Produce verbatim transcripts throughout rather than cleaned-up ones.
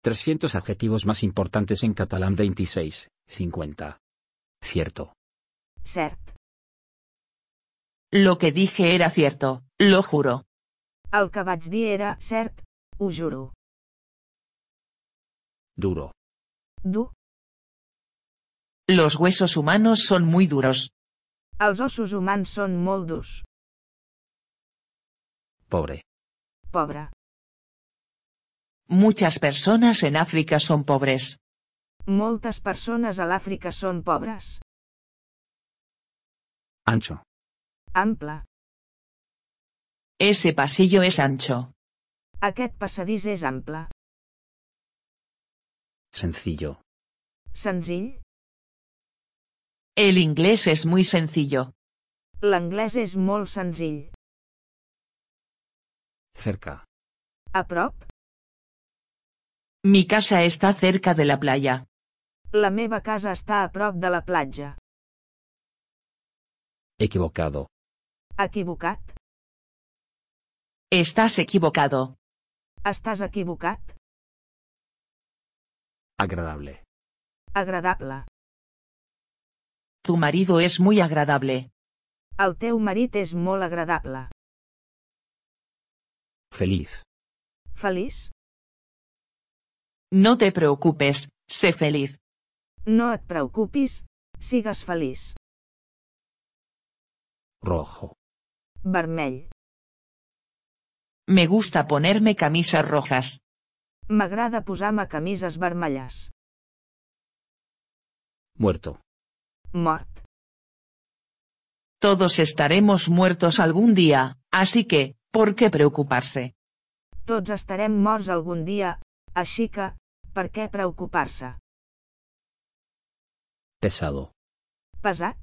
trescientos adjetivos más importantes en catalán veintiséis, cincuenta. Cierto. Cert. Lo que dije era cierto, lo juro. El que vaig dir era cert, ho juro. Duro. Dur. Los huesos humanos son muy duros. Els ossos humans són molt durs. Pobre. Pobre. Muchas personas en África son pobres. Moltes persones a l'Àfrica són pobres. Ancho. Ample. Ese pasillo es ancho. Aquest passadís és ample. Sencillo. Senzill. El inglés es muy sencillo. L'anglès és molt senzill. Cerca. A prop. Mi casa está cerca de la playa. La meva casa està a prop de la platja. Equivocado. Equivocat. Estás equivocado. Estàs equivocat. Agradable. Agradable. Tu marido es muy agradable. El teu marit és molt agradable. Feliz. Feliç. No te preocupes, sé feliz. No et preocupis, sigues feliç. Rojo. Vermell. Me gusta ponerme camisas rojas. M'agrada posar-me camises vermelles. Muerto. Mort. Todos estaremos muertos algún día, así que, ¿por qué preocuparse? Tots estarem morts algun dia, així que, per què preocupar-se? Pesado. Pesat?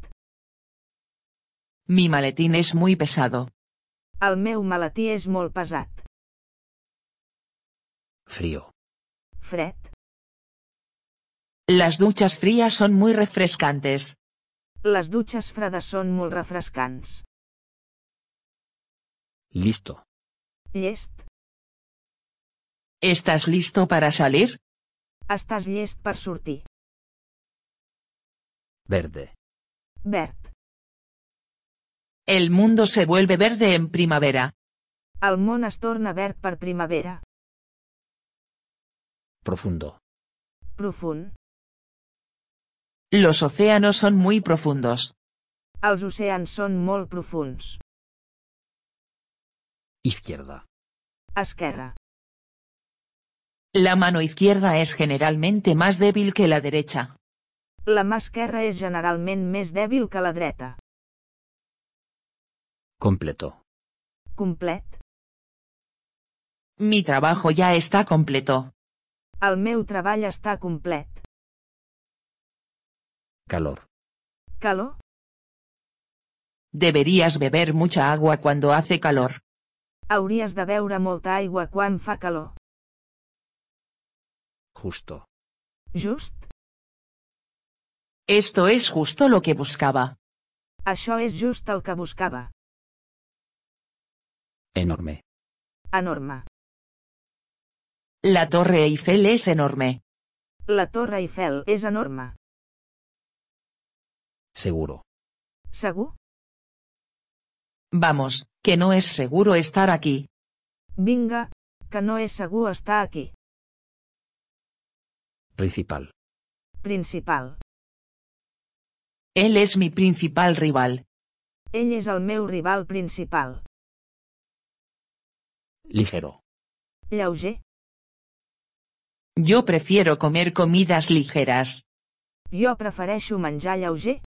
Mi maletín es muy pesado. El meu maletí és molt pesat. Frío. Fred. Las duchas frías son muy refrescantes. Les dutxes fredes són molt refrescants. Listo. Llest. ¿Estás listo para salir? Estàs llest per sortir. Verde. Verd. El mundo se vuelve verde en primavera. El món es torna verd per primavera. Profundo. Profund. Los océanos son muy profundos. Els oceans són molt profunds. Izquierda. Esquerra. La mano izquierda es generalmente más débil que la derecha. La mà esquerra és generalment més dèbil que la dreta. Completo. Complet. Mi trabajo ya está completo. El meu treball està complet. Calor. Calor? Deberías beber mucha agua cuando hace calor. Hauries de beure molta aigua quan fa calor. Justo. Just? Esto es justo lo que buscaba. Això és just el que buscava. Enorme. Enorme. La Torre Eiffel es enorme. La Torre Eiffel és enorme. Seguro. Segur? Vamos, que no es seguro estar aquí. Vinga, que no és segur estar aquí. Principal. Principal. Él es mi principal rival. Ell és el meu rival principal. Ligero. Lleuger. Yo prefiero comer comidas ligeras. Jo prefereixo menjar lleuger.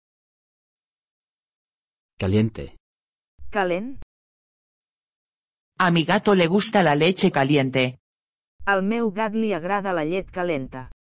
Caliente. Calent. A mi gato le gusta la leche caliente. Al meu gat li agrada la llet calenta.